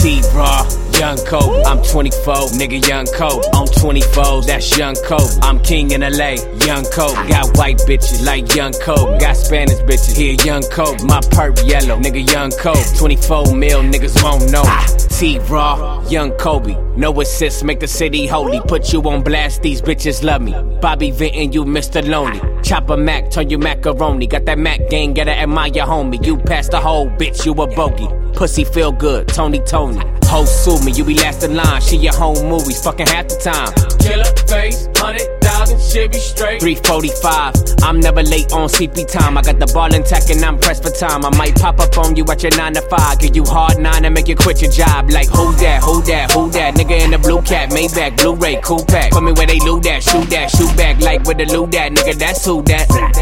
T-Raw, Young Kobe. I'm 24, nigga, Young Kobe. On 24, that's Young Kobe. I'm king in LA, Young Kobe. Got white bitches like Young Kobe. Got Spanish bitches, here Young Kobe. My perp yellow, nigga, Young Kobe. 24 mil, niggas won't know. T-Raw, Young Kobe. No assist, make the city holy. Put you on blast, these bitches love me. Bobby Vinton, you Mr. Lonely. Chopper Mac, turn you macaroni. Got that Mac gang, gotta admire homie. You passed the whole bitch, you a bogey. Pussy feel good, Tony. Ho sue me, you be last in line. She your home movies, fucking half the time. Killer face, 100,000, shit be straight. 345, I'm never late on CP time. I got the ball intact and I'm pressed for time. I might pop up on you at your 9 to 5. Give you hard 9 and make you quit your job. Like who that, who that, who that? Nigga in the blue cat, Maybach, Blu-ray, cool pack. Put me where they loot that, shoot back. Like with the loot that, nigga, that's who that.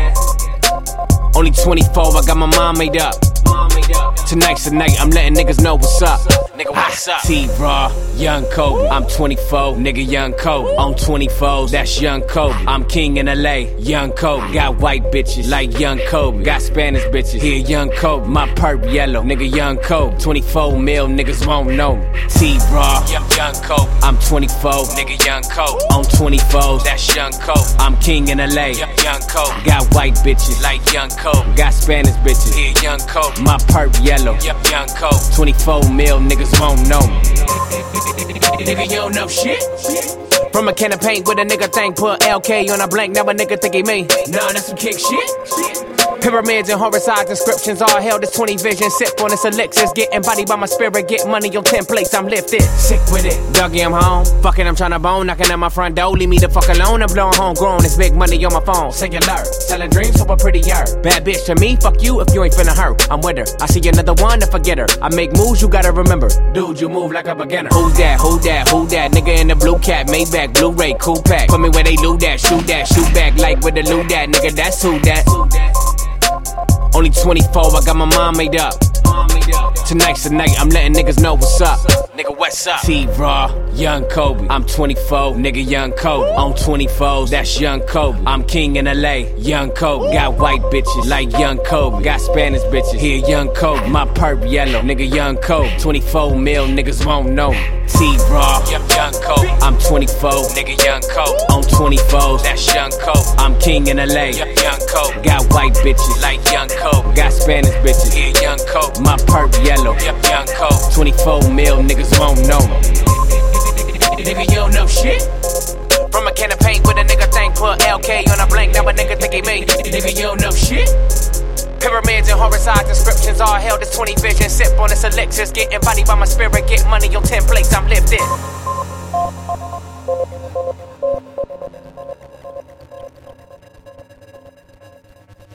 Only 24, I got my mind made up. Tonight's the night, I'm letting niggas know what's up. Nigga, what's up? T-Raw, Young Kobe. I'm 24, nigga, Young Kobe. On 24, that's Young Kobe. I'm king in LA, Young Kobe. Got white bitches like Young Kobe. Got Spanish bitches, here Young Kobe. My perp yellow, nigga, Young Kobe. 24 mil, niggas won't know. T-Raw, Young Kobe. I'm 24, nigga, Young Kobe. On 24, that's Young Kobe. I'm king in LA, Young Kobe. Got white bitches like Young Kobe. Got Spanish bitches, here Young Kobe. My perp yellow, Young Kobe. 24 mil, niggas won't know. Nigga, you don't know shit. From a can of paint with a nigga thing, put LK on a blank, now a nigga think he me. Nah, that's some kick shit. Pyramids and horror-sized inscriptions, all hell, this 20 vision. Sip on this elixirs, get embodied by my spirit. Get money on 10 plates, I'm lifted. Sick with it. Dougie, I'm home. Fucking, I'm tryna bone. Knocking at my front door, leave me the fuck alone. I'm blowing homegrown, it's big money on my phone. Singular, selling dreams for a prettier. Bad bitch to me, fuck you if you ain't finna hurt. I'm with her, I see another one to forget her. I make moves, you gotta remember. Dude, you move like a beginner. Who's that, who that, who that? Nigga in the blue cat, Maybach, Blu-ray, cool pack. Put me where they loot that, shoot back. Like with the loot that, nigga, that's who that. Only 24, I got my mind made up. Tonight's the night, I'm letting niggas know what's up. Nigga, what's up? T-Raw, Young Kobe. I'm 24, nigga, Young Kobe. On 24, that's Young Kobe. I'm king in LA, Young Kobe. Got white bitches like Young Kobe. Got Spanish bitches, here Young Kobe. My perp yellow, nigga, Young Kobe. 24 mil, niggas won't know. T-Raw, Young Kobe. I'm 24, nigga, Young Kobe. On 24, that's Young Kobe. I'm king in LA, Young Kobe. Got white bitches like Young Kobe. Got Spanish bitches, here Young Kobe. My perp yellow, Young Kobe. 24 mil, niggas won't know. Nigga, you don't know shit. From a can of paint with a nigga thing, put LK on a blank, now a nigga think he me. Nigga, you don't know shit. Pyramids and horror-sized inscriptions, all hell, this 20 vision. Sip on this elixirs, get embodied by my spirit. Get money on 10 plates, I'm lifted.